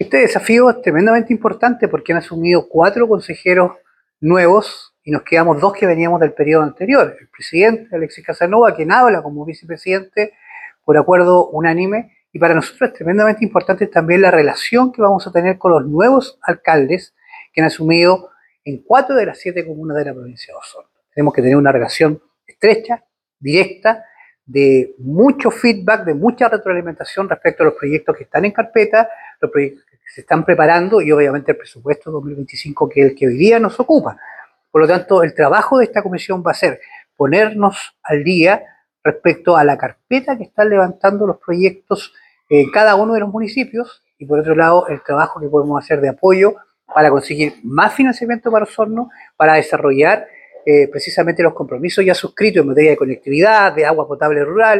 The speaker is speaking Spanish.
Este desafío es tremendamente importante porque han asumido 4 consejeros nuevos y nos quedamos 2 que veníamos del periodo anterior. El presidente Alexis Casanova, quien habla como vicepresidente por acuerdo unánime, y para nosotros es tremendamente importante también la relación que vamos a tener con los nuevos alcaldes que han asumido en 4 de las 7 comunas de la provincia de Osorno. Tenemos que tener una relación estrecha, directa, de mucho feedback, de mucha retroalimentación respecto a los proyectos que están en carpeta, los proyectos que se están preparando y obviamente el presupuesto 2025 que es el que hoy día nos ocupa. Por lo tanto, el trabajo de esta comisión va a ser ponernos al día respecto a la carpeta que están levantando los proyectos en cada uno de los municipios y por otro lado el trabajo que podemos hacer de apoyo para conseguir más financiamiento para Osorno, para desarrollar precisamente los compromisos ya suscritos en materia de conectividad, de agua potable rural,